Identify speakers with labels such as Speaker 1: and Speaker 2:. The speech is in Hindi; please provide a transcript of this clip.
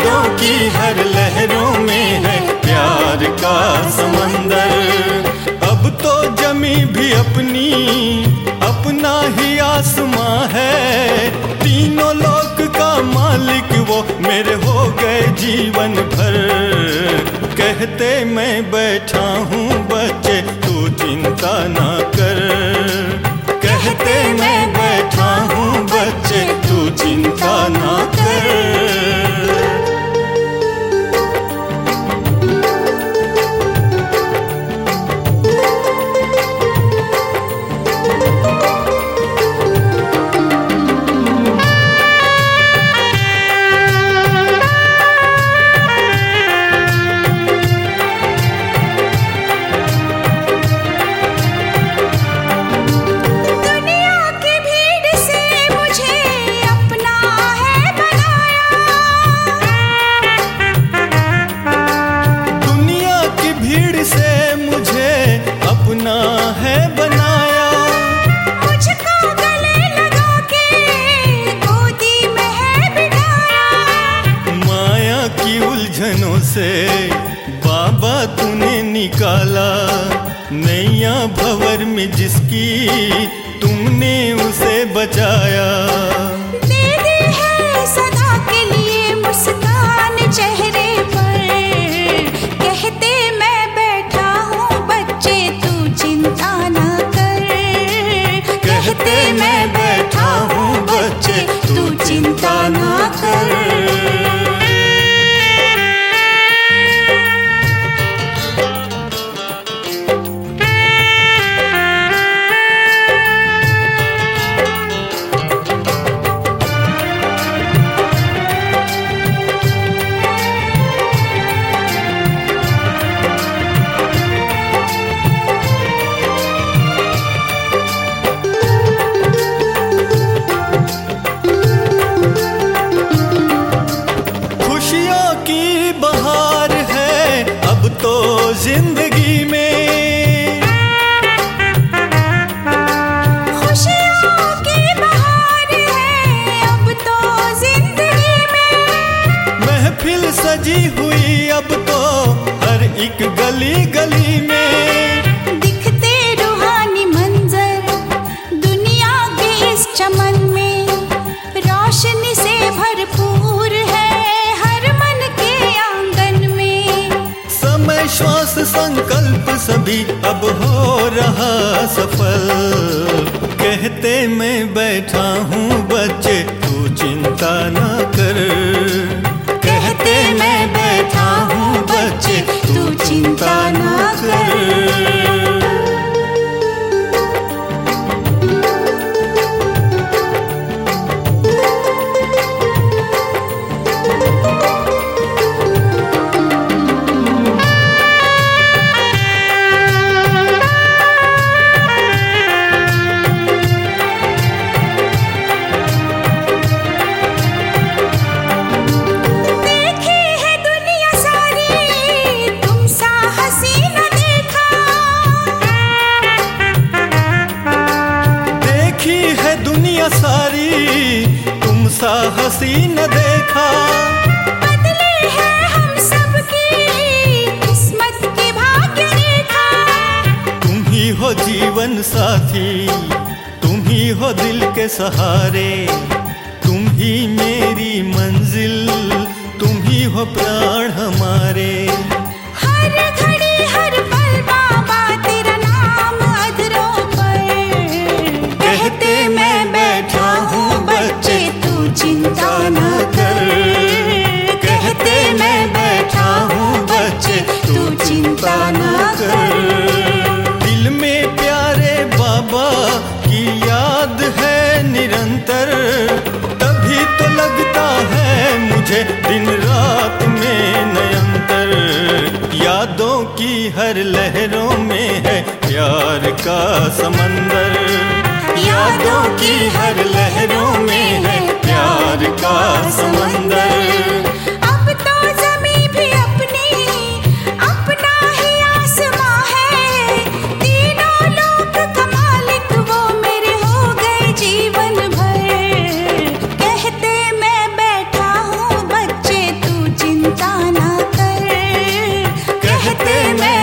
Speaker 1: यादों की हर लहरों में है प्यार का समंदर। अब तो जमी भी अपना ही आसमां है। तीनों लोक का मालिक वो मेरे हो गए जीवन भर। कहते मैं बैठा हूँ बच्चे तू चिंता ना कर। कहते मैं बैठा हूँ बच्चे तू चिंता ना कर। से बाबा तूने निकाला नैया भंवर में जिसकी तुमने उसे बचाया।
Speaker 2: दे दी है सदा के लिए मुस्कान चेहरे पर। कहते मैं बैठा हूँ बच्चे तू चिंता ना कर। कहते मैं बैठा हूँ बच्चे तू चिंता ना कर।
Speaker 1: जिंदगी में
Speaker 2: खुशियों की बहार है अब तो जिंदगी में।
Speaker 1: महफिल सजी हुई अब तो हर एक गली गली में।
Speaker 2: दिखते रूहानी मंजर दुनिया के इस चमन में। रोशनी से भरपूर है हर मन के आंगन में।
Speaker 1: समय श्वास संकल्प सभी अब हो रहा सफल। कहते मैं बैठा हूँ बच्चे तू चिंता ना कर। कहते मैं बैठा हूँ बच्चे तू चिंता ना कर। सारी तुम सा हसी न देखा।
Speaker 2: बदले हैं हम सबकी किस्मत की भाग्य रेखा।
Speaker 1: तुम ही हो जीवन साथी तुम ही हो दिल के सहारे। तुम ही मेरी मंजिल तुम ही हो प्राण हमारे।
Speaker 2: हर घड़ी हर पल बाबा तेरा नाम अधरों पर।
Speaker 1: कहते मैं बैठा हूँ बच्चे तू चिंता ना कर। कहते मैं बैठा हूँ बच्चे तू चिंता ना कर। दिल में प्यारे बाबा की याद है निरंतर। तभी तो लगता है मुझे दिन रात में नयंतर। यादों की हर लहरों में है प्यार का समंदर। यादों की हर लहरों में है प्यार का समंदर।
Speaker 2: अब तो ज़मीं भी अपना ही आसमां है। तीनों लोक का मालिक वो मेरे हो गए जीवन भर। कहते मैं बैठा हूँ बच्चे तू कहते मैं